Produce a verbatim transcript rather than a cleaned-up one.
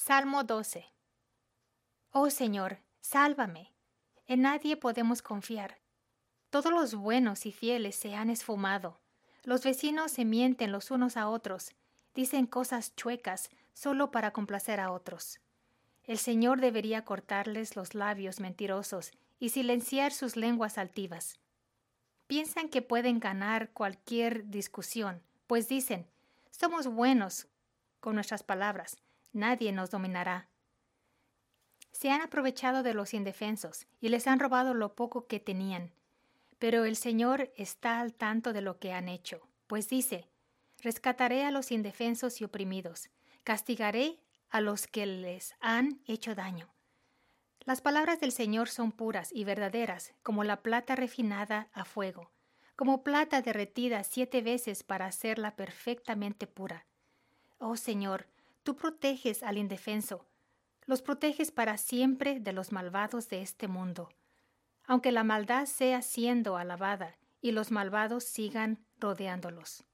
Salmo doce. Oh Señor, sálvame. En nadie podemos confiar. Todos los buenos y fieles se han esfumado. Los vecinos se mienten los unos a otros, dicen cosas chuecas solo para complacer a otros. El Señor debería cortarles los labios mentirosos y silenciar sus lenguas altivas. Piensan que pueden ganar cualquier discusión, pues dicen, somos buenos con nuestras palabras, nadie nos dominará. Se han aprovechado de los indefensos y les han robado lo poco que tenían. Pero el Señor está al tanto de lo que han hecho, pues dice, rescataré a los indefensos y oprimidos, castigaré a los que les han hecho daño. Las palabras del Señor son puras y verdaderas, como la plata refinada a fuego, como plata derretida siete veces para hacerla perfectamente pura. Oh Señor, tú proteges al indefenso, los proteges para siempre de los malvados de este mundo. Aunque la maldad sea siendo alabada y los malvados sigan rodeándolos.